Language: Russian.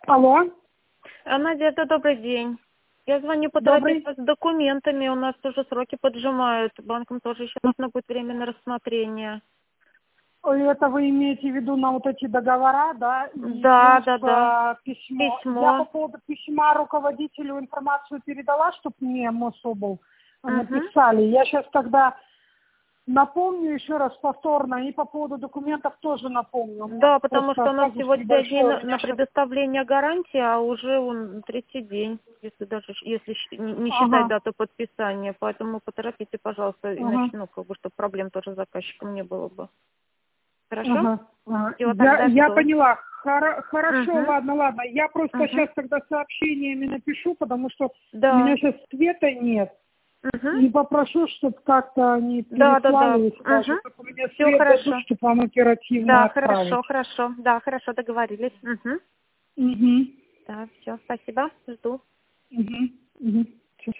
Алло, Надежда, добрый день. Я звоню добрый. поторопиться с документами. У нас уже сроки поджимают. Банкам тоже еще нужно будет время на рассмотрение. Это вы имеете в виду на вот эти договора, да? И Да, плюс да, да. письмо. Я по Письмо. поводу письма руководителю информацию передала, чтобы мне Мособл Угу. написали. Я сейчас тогда напомню еще раз повторно и по поводу документов тоже напомню. У меня Да, потому просто что у нас фокус всего 5 дней небольшой. У на меня сейчас... предоставление гарантии, а уже он третий день, если даже если не считать Ага, дату подписания. Поэтому поторопите, пожалуйста, иначе, ага. чтобы проблем тоже с заказчиком не было бы. Хорошо? Ага, ага. Все, тогда Я жду. поняла. Хорошо, Угу. ладно. Я просто Угу. сейчас тогда сообщениями напишу, потому что у Да. меня сейчас света нет. Угу. И попрошу, чтобы как-то они Да, да, да. переслали сразу, Угу. как у меня Все свет дадут, хорошо. чтобы вам оперативно Да, хорошо, отправить. хорошо. Да, хорошо, договорились. Угу. Угу. Да, все, спасибо. Жду. Угу.